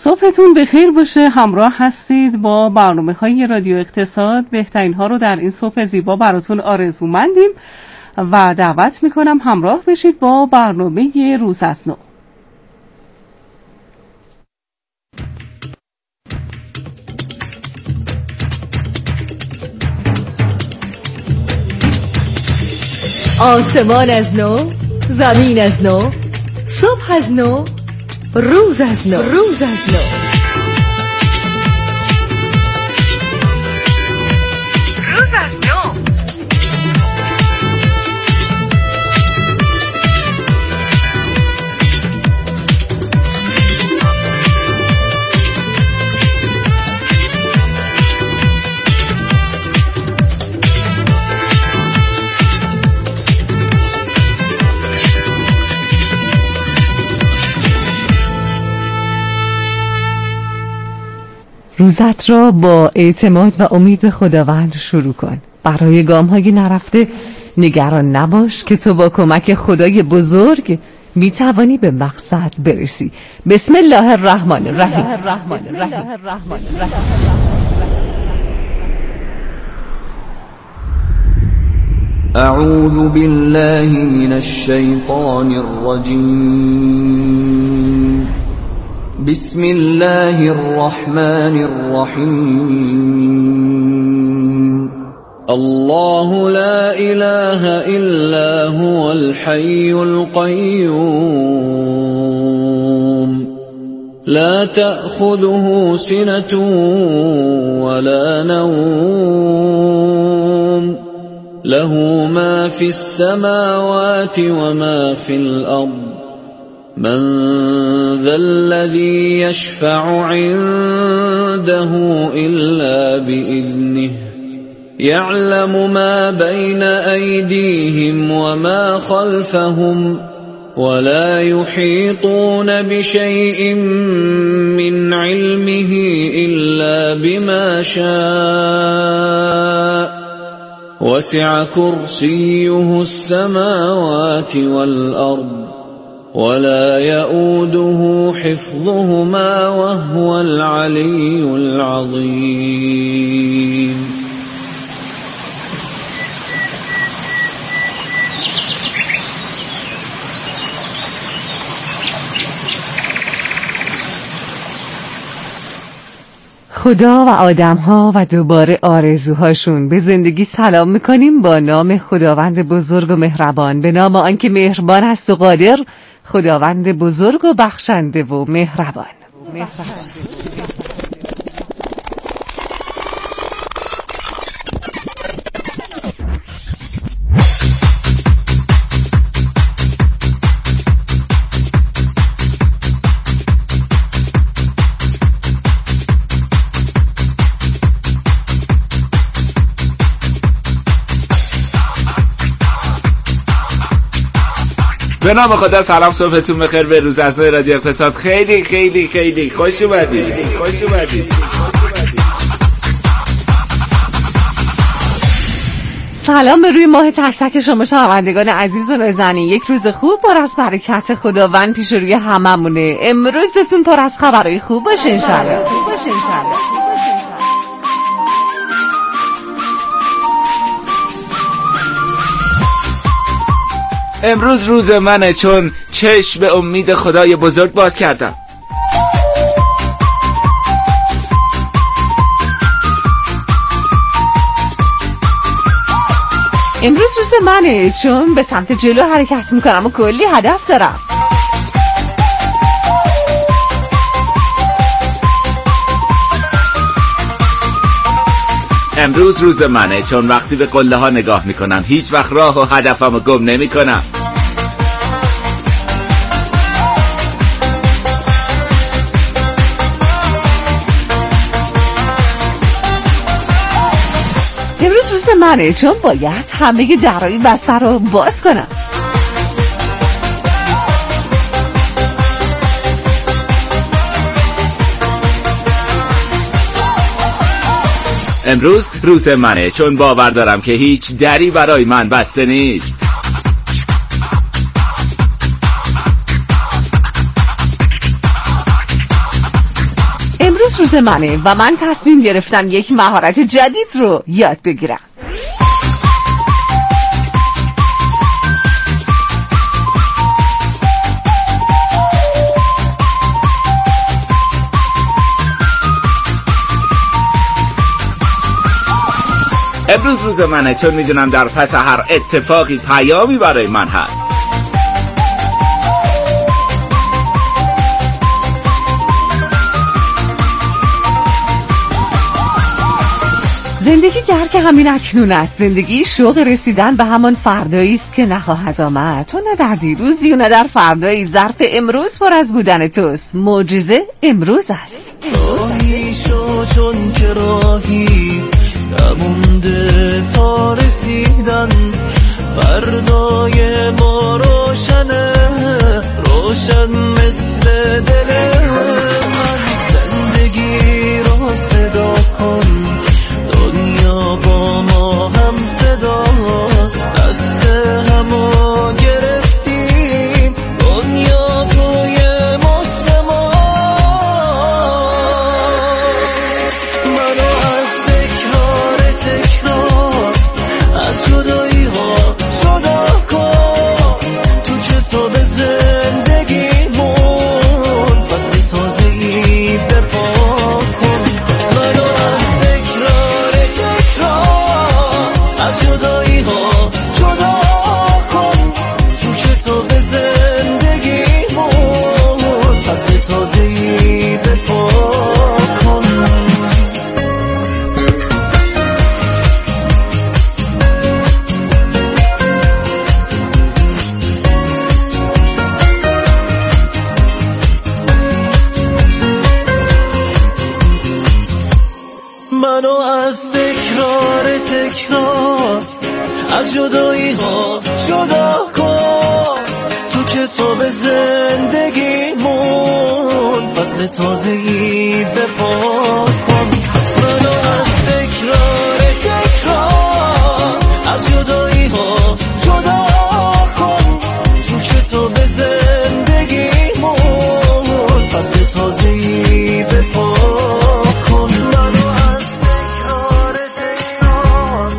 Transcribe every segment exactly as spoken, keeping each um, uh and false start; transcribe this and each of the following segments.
صبحتون بخیر باشه. همراه هستید با برنامه های رادیو اقتصاد. بهترین ها رو در این صبح زیبا براتون آرزومندیم و دعوت میکنم همراه بشید با برنامه روز از نو. آسمان از نو، زمین از نو، صبح از نو، روز از نو، روز از نو. روز از نو. روزت را با اعتماد و امید به خداوند شروع کن. برای گام‌های نرفته نگران نباش که تو با کمک خدای بزرگ میتوانی به مقصد برسی. بسم الله الرحمن الرحیم. اعوذ بالله من الشیطان الرجیم. بسم الله الرحمن الرحیم. الله لا اله الا هو الحي القيوم لا تأخذه سنة ولا نوم له ما في السماوات وما في الأرض من ذا الذي يشفع عنده إلا بإذنه يعلم ما بين أيديهم وما خلفهم ولا يحيطون بشيء من علمه إلا بما شاء وسع كرسيه السماوات والأرض ولا يؤوده حفظهما وهو العلي العظيم. خدا و آدم‌ها و دوباره آرزوهاشون. به زندگی سلام میکنیم با نام خداوند بزرگ و مهربان، به نام آنکه مهربان است و قادر، خداوند بزرگ و بخشنده و مهربان. به نام خدا. سلام، صبحتون بخیر. به روز از نو رادیو اقتصاد خیلی خیلی خیلی خوش اومدید. خوش اومدید. سلام به روی ماه تک تک شما شنوندگان عزیز و نازنین. یک روز خوب پر از برکت خداوند پیش روی هممونه. امروزتون پر از خبرهای خوب باشه انشالله. امروز روز منه چون چشم به امید خدای بزرگ باز کردم. امروز روز منه چون به سمت جلو حرکت میکنم و کلی هدف دارم. امروز روز منه چون وقتی به قله ها نگاه میکنم هیچ وقت راه و هدفمو گم نمی کنم. امروز روز منه چون باید همه درهای بسته رو باز کنم. امروز روز منه چون باور دارم که هیچ دری برای من بسته نیست. روز منه و من تصمیم گرفتم یک مهارت جدید رو یاد بگیرم. امروز روز منه چون میدونم در پس هر اتفاقی پیامی برای من هست. زندگی درک همین اکنون است. زندگی شوق رسیدن به همان فردایی است که نخواهد آمد. تو نه در دیروزی و نه در فردایی. ظرف امروز پر از بودن توست. معجزه امروز است. راهی شو چون که راهی نمونده تا رسیدن، فردای ما روشنه، روشن مثل دل من. زندگی رو صدا کن، دنیا با ما هم صداست، دست همو گرفتیم، دنیا توی مشت ما. منو از تکرار تکرار، از جدایی ها جدا کن، تو کتاب زندگیمون فصل تازه‌ای بپا کن. منو از تکرار تکرار، از جدایی ها جدا کن، تو کتاب زندگیمون فصل تازه‌ای بپا کن. منو از تکرار تکرار، از جدایی ها جدا کن، تو کتاب زندگیمون فصل تازه‌ای بپا کن. منو از تکرار تکرار، از جدایی ها جدا کن، تو کتاب زندگیمون فصل تازه‌ای بپا کن. منو از تکرار تکرار،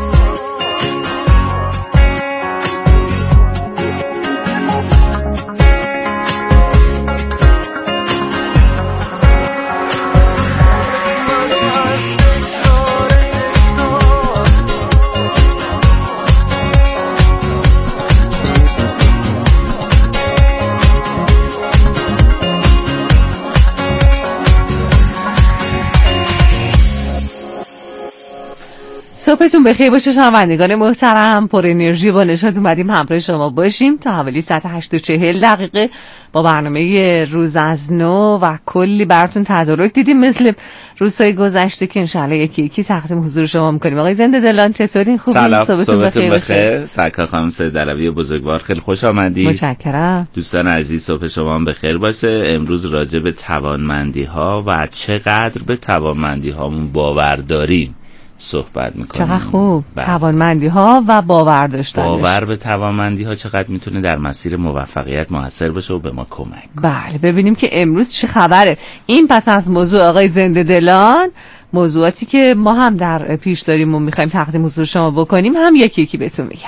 صبحتون بخیر باشه شنوندگان محترم. پر انرژی با نشاط اومدیم همراه شما باشیم تا حوالی ساعت هشت و چهل دقیقه با برنامه روز از نو و کلی براتون تدارک دیدیم مثل روزهای گذشته که انشالله یکی یکی تقدیم حضور شما میکنیم. آقای زنده دلان چطورین؟ خوبین؟ سلام، صبحتون بخیر باشه. سرکار خانم سید علوی بزرگوار خیلی خوش آمدید. متشکرم. دوستان عزیز صبح شما هم بخیر باشه. امروز راجع به توانمندی ها و چقدر به توانمندی هامون باور داریم صحبت میکنیم. چقدر خوب. توانمندی ها و باور داشتنش. باور به توانمندی ها چقدر میتونه در مسیر موفقیت موثر باشه و به ما کمک کنه. بله، ببینیم که امروز چه خبره. این پس از موضوع آقای زنده دلان، موضوعاتی که ما هم در پیش داریم و میخوایم تقدیم حضور شما بکنیم هم یکی یکی بهتون میگم.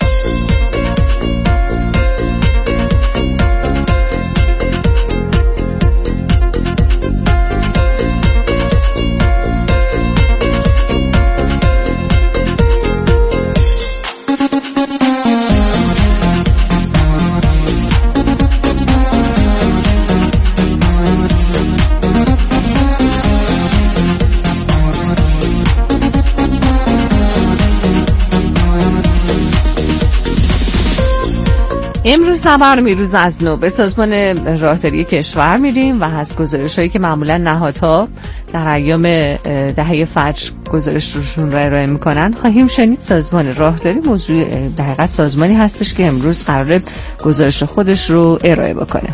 امروز در برنامه روز از نو به سازمان راهداری کشور میریم و از گزارش‌هایی که معمولا نهادها در ایام دهه فجر گزارش روشون را ارائه میکنن خواهیم شنید. سازمان راهداری موضوع در حقیقت سازمانی هستش که امروز قراره گزارش خودش رو ارائه بکنه.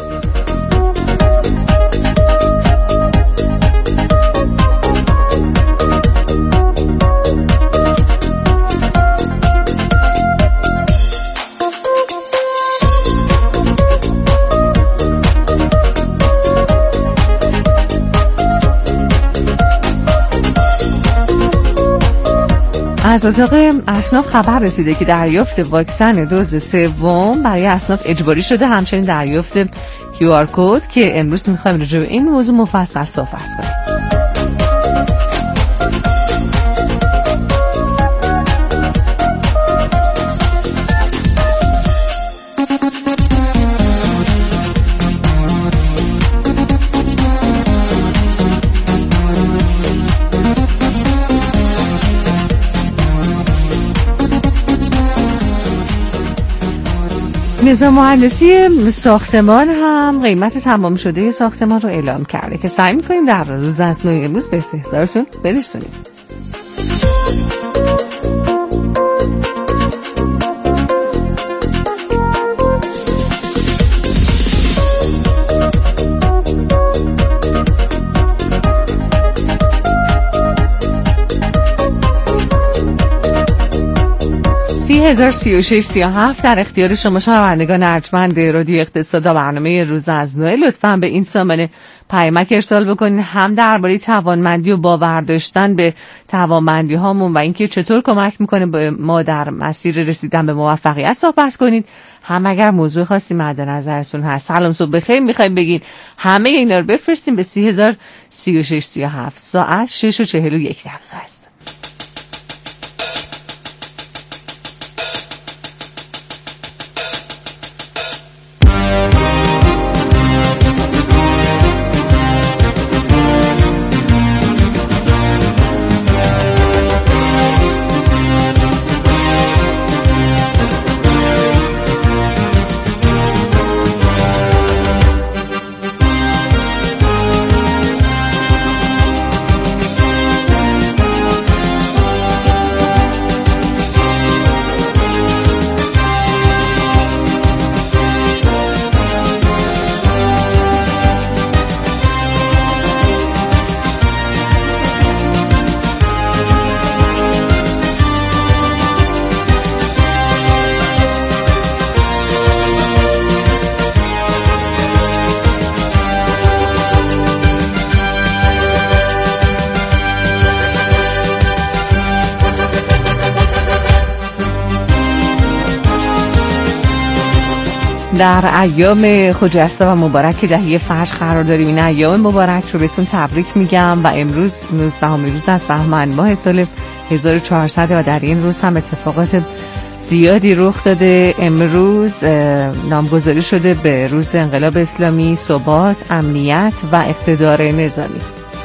از اتاق اصناف خبر رسیده که دریافت واکسن دوز سوم برای اصناف اجباری شده، همچنین دریافت کیو آر کد که امروز میخوایم راجع به این موضوع مفصل صحبت کنیم. نظام مهندسی ساختمان هم قیمت تمام شده ساختمان رو اعلام کرده که سعی می‌کنیم در روز از نو امروز به استحضارتون برسونیم. سی هزار سی و شش سی و هفت در اختیار شما شنوندگان ارجمند رادیو اقتصاد و برنامه روز از نو. لطفاً به این سامانه پیامک ارسال بکنید، هم درباره توانمندی و باور داشتن به توانمندی هامون و اینکه چطور کمک میکنه به ما در مسیر رسیدن به موفقیت صحبت کنید، هم اگر موضوع خاصی مد نظرتون هست. سلام صبح بخیر میخوایم بگین، همه اینا رو بفرستیم به سی هزار سی و شش سی و هفت. ساعت شش و چهل و یک دقیقه است. در ایام خجسته و مبارک دهه فجر قرار داریم. این ایام مبارک رو بهتون تبریک میگم و امروز نوزدهم روز از بهمن ماه سال هزار و چهارصد و در این روز هم اتفاقات زیادی رخ داده. امروز نامگذاری شده به روز انقلاب اسلامی، ثبات، امنیت و اقتدار نظامی.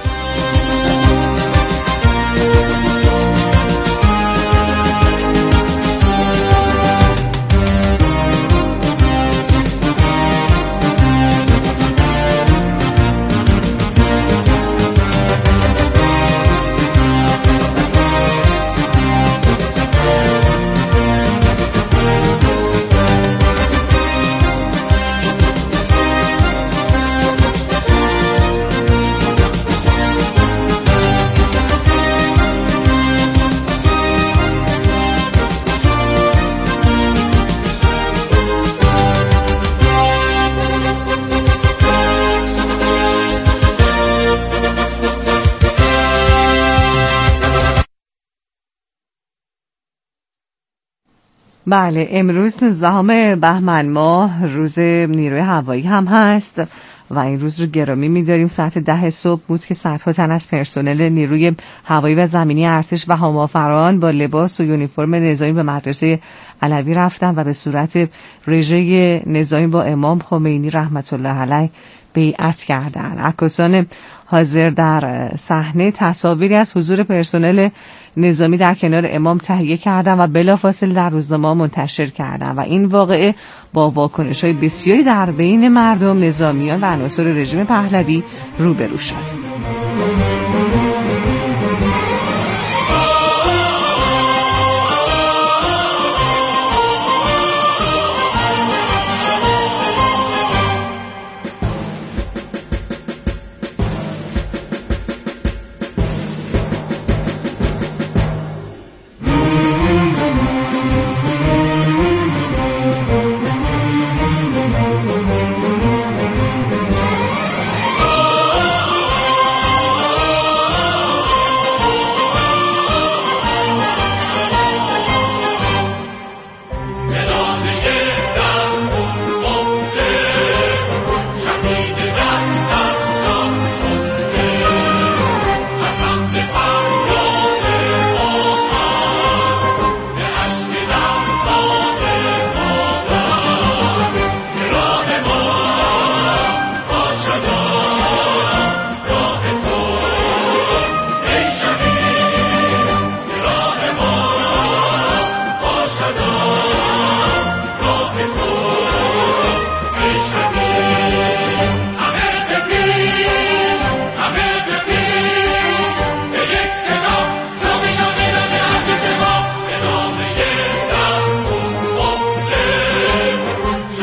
بله، امروز نوزدهم بهمن ماه روز نیروی هوایی هم هست و این روز رو گرامی می‌داریم. ساعت ده صبح بود که صدها تن از پرسنل نیروی هوایی و زمینی ارتش و هوافران با لباس و یونیفرم نظامی به مدرسه علوی رفتن و به صورت رژه نظامی با امام خمینی رحمت الله علیه بیعت کردند. عکاسان حاضر در صحنه تصاویری از حضور پرسنل نظامی در کنار امام تهیه کردند و بلافاصله در روزنامه‌ها منتشر کردند و این واقعه با واکنش‌های بسیاری در بین مردم، نظامیان و عناصر رژیم پهلوی روبرو شد.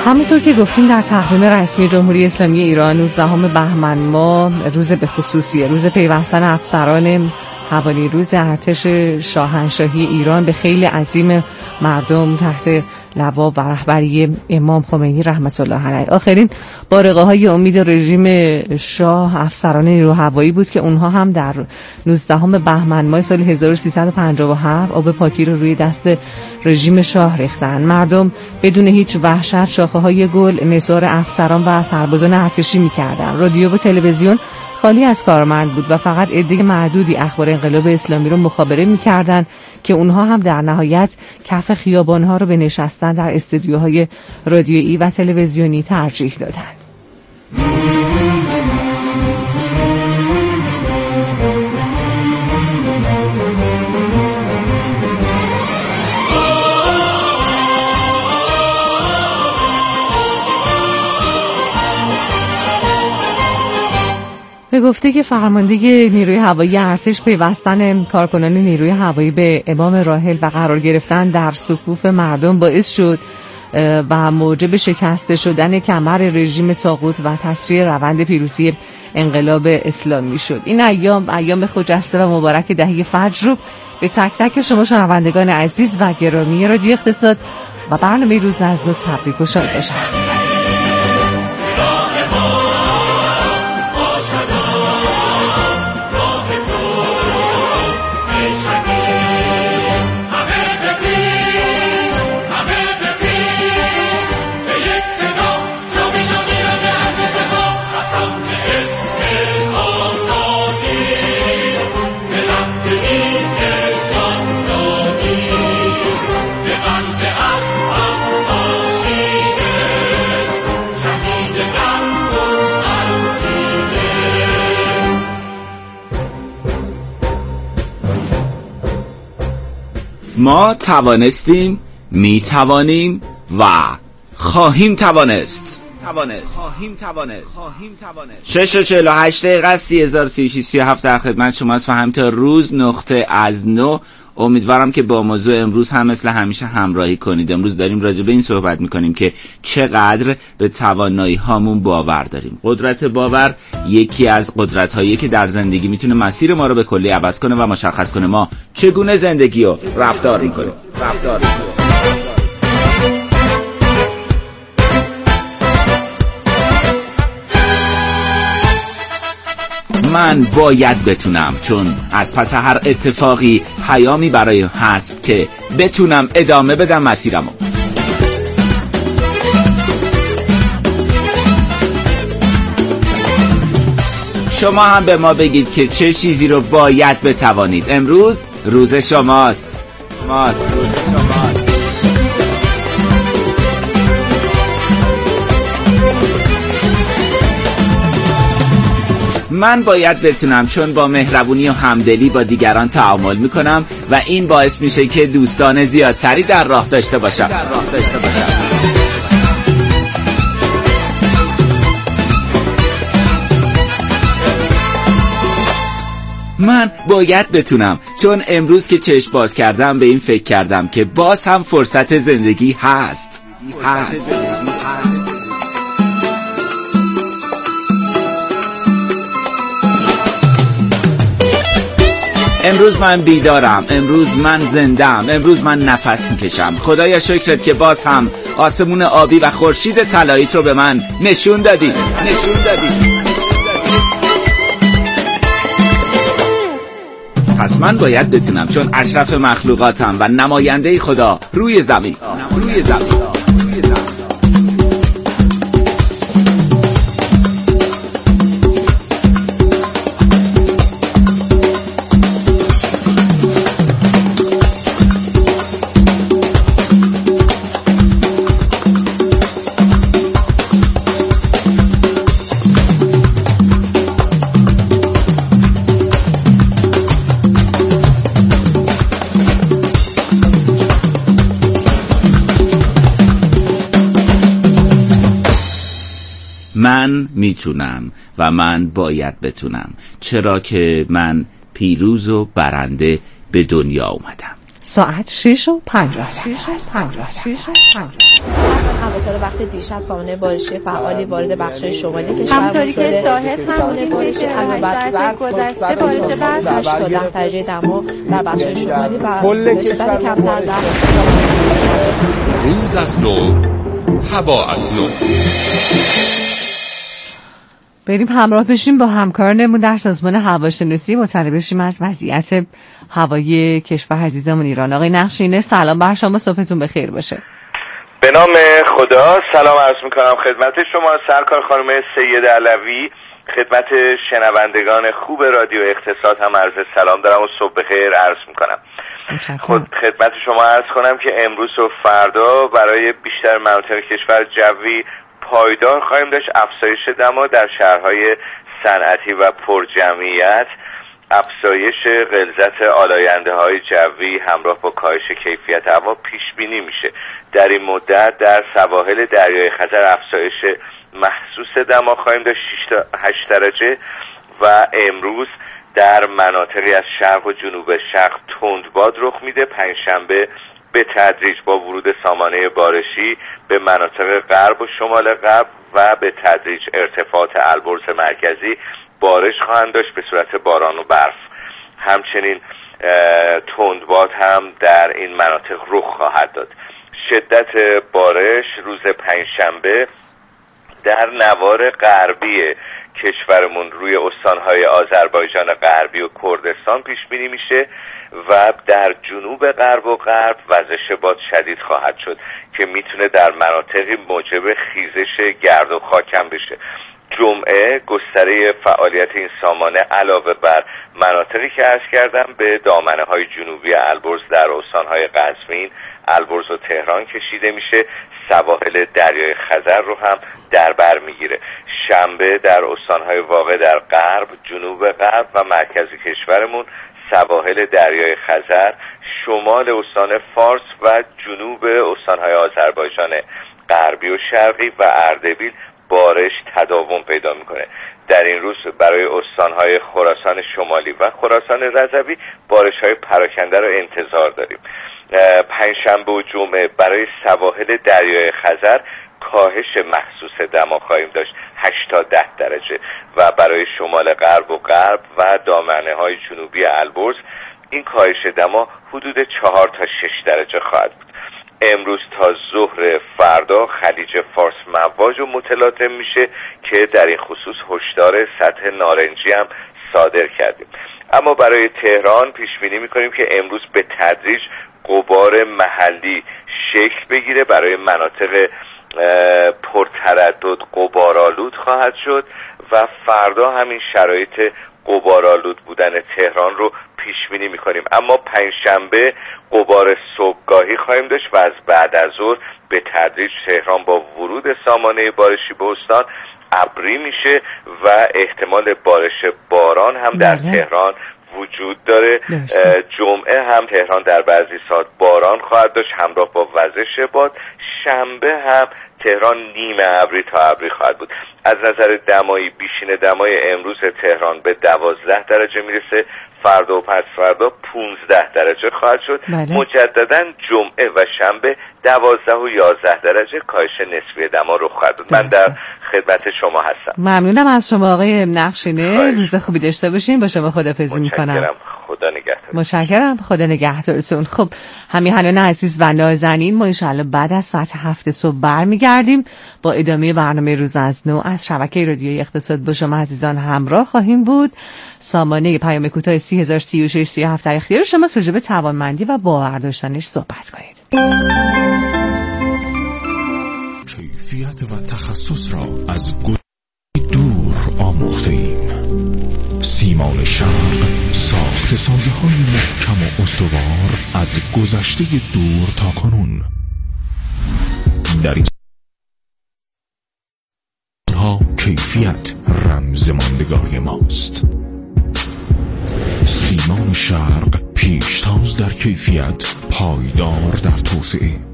همونطور که گفتیم در تقویم رسمی جمهوری اسلامی ایران نوزدهم بهمن ماه روز به خصوصیه، روز پیوستن افسران هوانیروز ارتش شاهنشاهی ایران به خیلی عظیم مردم تحت لوا و رهبری امام خمینی رحمت الله علیه. آخرین بارقه های امید رژیم شاه افسران نیروی هوایی بود که اونها هم در نوزدهم بهمن ماه سال هزار و سیصد و پنجاه و هفت آب پاکی رو روی دست رژیم شاه ریختن. مردم بدون هیچ وحشت شاخه های گل نثار افسران و سربازان ارتشی می‌کردند. رادیو و تلویزیون خالی از کارمند بود و فقط عده معدودی اخبار انقلاب اسلامی رو مخابره می‌کردند که اونها هم در نهایت کف خیابان‌ها رو به نشستن در استودیوهای رادیویی و تلویزیونی ترجیح دادند. به گفته که فرمانده نیروی هوایی ارتش پیوستن کارکنان نیروی هوایی به امام راحل و قرار گرفتن در صفوف مردم باعث شد و موجب شکسته شدن کمر رژیم طاغوت و تسریع روند پیروزی انقلاب اسلامی شد. این ایام ایام خجسته و مبارک دهه فجر رو به تک تک شما شنوندگان عزیز و گرامی رادیو اقتصاد و برنامه روز از نو تبریک و شاد باشه. ما توانستیم، می توانیم و خواهیم توانست. توانست خواهیم توانست خواهیم توانست شش و چهل و هشت دقیقه سی هزار و سی و شش سی و هفت در خدمت شماست و همینطور روز نقطه از نو. امیدوارم که با موضوع امروز هم مثل همیشه همراهی کنید. امروز داریم راجع به این صحبت میکنیم که چقدر به توانایی هامون باور داریم. قدرت باور یکی از قدرت هایی که در زندگی میتونه مسیر ما رو به کلی عوض کنه و مشخص کنه ما چگونه زندگی رو رفتار میکنیم. رفتار میکنیم. من باید بتونم، چون از پس هر اتفاقی پیامی برای هست که بتونم ادامه بدم مسیرمو. شما هم به ما بگید که چه چیزی رو باید بتوانید. امروز روز شماست. ماست روز شماست. من باید بتونم، چون با مهربونی و همدلی با دیگران تعامل میکنم و این باعث میشه که دوستان زیادتری در راه داشته باشم. در راه داشته باشم. من باید بتونم، چون امروز که چشم باز کردم به این فکر کردم که باز هم فرصت زندگی هست. هست. امروز من بیدارم، امروز من زنده‌ام، امروز من نفس میکشم. خدایا شکرت که باز هم آسمون آبی و خورشید طلاییت رو به من نشون دادی. نشون دادی. پس من باید بتونم، چون اشرف مخلوقاتم و نماینده خدا روی زمین. روی زمین. من میتونم و من باید بتونم، چرا که من پیروز و برنده به دنیا اومدم. ساعت شش و پنجاه. همونطور وقت دیشب سامانه بارشی فعالی وارد بخش‌های شمالی کشورمون همونطوری شده. که شاهد سامانه بارشی علاوه بر ساعت گذشته بارش هشت تا ده درجه دما در بخش‌های شمالی و کل به شدت کمتر در روز از نو، هوا از نو. بریم همراه بشیم با همکارانمون در سازمان هواشناسی مطلع بشیم از وضعیت هوای کشور عزیزمون ایران. آقای نقشینه سلام بر شما، صبحتون بخیر باشه. به نام خدا سلام عرض میکنم خدمت شما سرکار خانم سید علوی، خدمت شنوندگان خوب رادیو اقتصاد هم عرض سلام دارم و صبح بخیر عرض میکنم. خود خدمت شما عرض کنم که امروز و فردا برای بیشتر مناطق کشور جوی پایدار خواهیم داشت افزایش دما در شهرهای صنعتی و پرجمعیت، افزایش غلظت آلاینده های جوی همراه با کاهش کیفیت هوا پیش بینی میشه. در این مدت در سواحل دریای خزر افزایش محسوس دما خواهیم داشت شش تا هشت درجه و امروز در مناطقی از شرق و جنوب شرق تندباد رخ میده. پنجشنبه به تدریج با ورود سامانه بارشی به مناطق غرب و شمال غرب و به تدریج ارتفاعات البرز مرکزی بارش خواهند داشت به صورت باران و برف. همچنین تندباد هم در این مناطق رخ خواهد داد. شدت بارش روز پنجشنبه در نوار غربی کشورمون روی استانهای آذربایجان غربی و کردستان پیش بینی میشه و در جنوب غرب و غرب وزش باد شدید خواهد شد که میتونه در مناطقی موجب خیزش گرد و خاکم بشه. جمعه گستره فعالیت این سامانه علاوه بر مناطقی که عرض کردم به دامنه های جنوبی البرز در استانهای قزوین، البرز و تهران کشیده میشه. سواحل دریای خزر رو هم در بر میگیره. شنبه در استانهای واقع در غرب، جنوب غرب و مرکز کشورمون، سواحل دریای خزر، شمال استان فارس و جنوب استانهای آذربایجان غربی و شرقی و اردبیل بارش تداوم پیدا میکنه. در این روز برای استانهای خراسان شمالی و خراسان رضوی بارش‌های پراکنده رو انتظار داریم. پنجشنبه و جمعه برای سواحل دریای خزر کاهش محسوس دما خواهیم داشت هشت تا ده درجه و برای شمال غرب و غرب و دامنه های جنوبی البرز این کاهش دما حدود چهار تا شش درجه خواهد بود. امروز تا ظهر فردا خلیج فارس مواج و متلاطم میشه که در این خصوص هشدار سطح نارنجی هم صادر کردیم. اما برای تهران پیش بینی میکنیم که امروز به تدریج غبار محلی شکل بگیره، برای مناطق پرتردد غبارآلود خواهد شد و فردا همین شرایط غبارآلود بودن تهران رو پیش بینی می‌کنیم. اما پنجشنبه غبار صبحگاهی خواهیم داشت و از بعد از ظهر به تدریج تهران با ورود سامانه بارشی به استان ابری میشه و احتمال بارش باران هم در تهران وجود داره. جمعه هم تهران در بعضی ساعت باران خواهد داشت همراه با وزش باد. شنبه هم تهران نیمه ابری تا ابری خواهد بود. از نظر دمایی بیشین دمای امروز تهران به دوازده درجه میرسه، فردا و پس فردا پونزده درجه خواهد شد. بله. مجددا جمعه و شنبه دوازده و یازده درجه کاهش نسبی دما رو خواهد بود. من در خدمت شما هستم. ممنونم از شما آقای نقشینه. روز خوبی داشته باشین. با شما خداحافظی میکنم. خدا نگهدار. متشکرم. خدا نگهدارتون. خب همیهنان عزیز و نازنین، ما انشاءالله بعد از ساعت هفت صبح برمیگردیم با ادامه برنامه روز از نو از شبکه رادیوی اقتصاد. با شما عزیزان همراه خواهیم بود. سامانه پیام کوتاه سی هزار و سی و شش سی و هفت در اختیار شماست. راجع به توانمندی و باور داشتنش صحبت کنید. کیفیت و تخصص را از دور آموخته‌ایم. سیمان شرق ساخت سازه‌های محکم و استوار از گذشته دور تا کنون. در این ها کیفیت رمز ماندگاری ماست. سیمان شرق پیشتاز در کیفیت، پایدار در توسعه.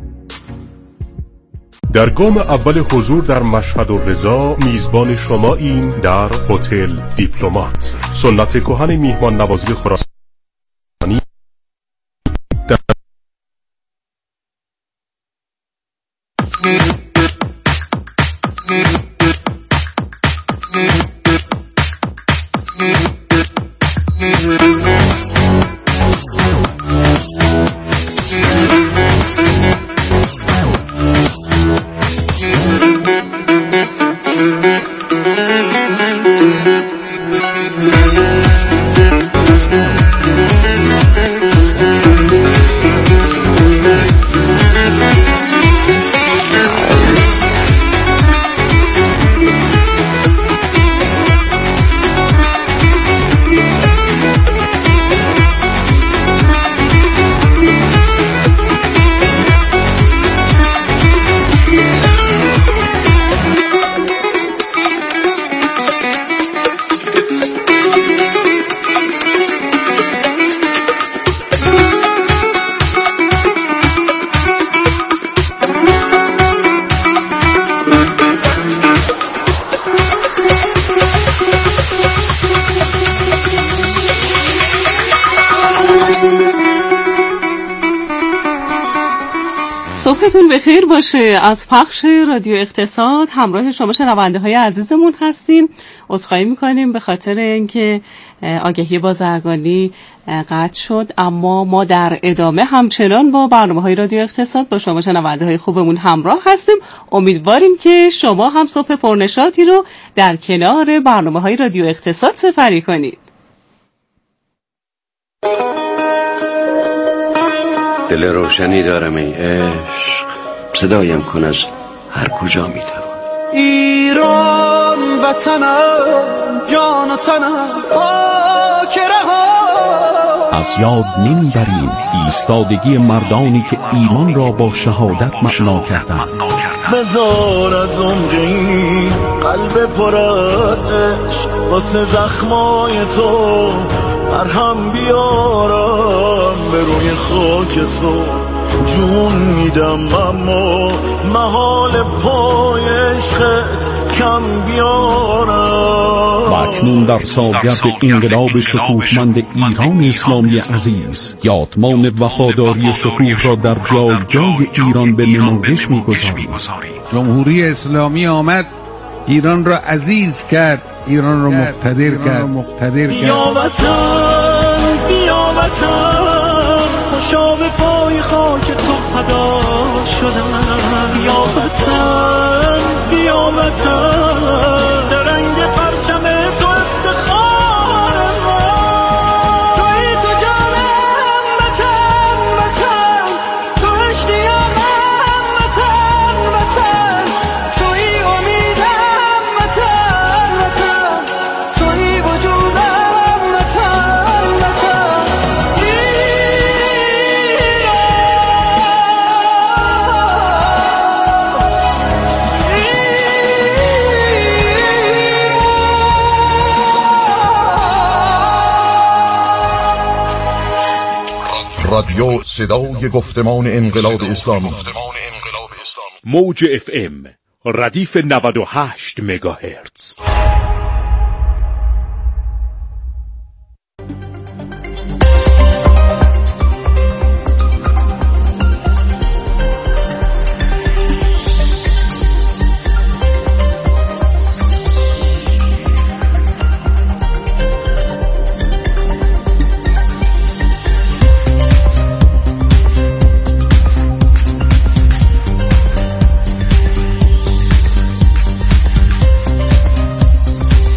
در گام اول حضور در مشهد الرضا میزبان شما ایم در هتل دیپلمات. سنت کهن میهمان نوازی خراسانی در صبحتون بخیر باشه. از پخش رادیو اقتصاد همراه شما شنونده های عزیزمون هستیم. عذرخواهی میکنیم به خاطر اینکه آگهی بازرگانی قطع شد، اما ما در ادامه همچنان با برنامه های رادیو اقتصاد با شما شنونده های خوبمون همراه هستیم. امیدواریم که شما هم صبح پرنشاطی رو در کنار برنامه های رادیو اقتصاد سپری کنید. دل روشنی دارم ای عشق، صدایم کن از هر کجا میتوان. ایران وطنم، جان و تنم، خاک رها. از یاد نمیبریم ایستادگی مردانی که ایمان را با شهادت معنا کردند. بذار از عمر این قلب پر از عشق واسه زخمای تو مرهم بیارم، به روی خاک تو جون میدم، اما محال پای عشقت کم بیارم. و اکنون در سالگرد انقلاب شکوهمند ایران اسلامی عزیز، یادمان وفاداری شکوه را در جای جای ایران به نمایش می‌گذاریم. جمهوری اسلامی آمد ایران را عزیز کرد، ایران را مقتدر کرد. مقتدر کرد. بیا وطن، بیا وطن، خوشا به پای خاک تو فدا شدم. بیا وطن، بیا وطن، در رنگ پرچم تو افتخار ما. توی تو جانم وطن، وطن، تو اشتیاقم وطن، وطن، توی امیدم وطن، وطن، توی وجودم وطن، وطن. رادیو صدای گفتمان انقلاب اسلامی، موج اف ام ردیف نود و هشت مگاهرتز.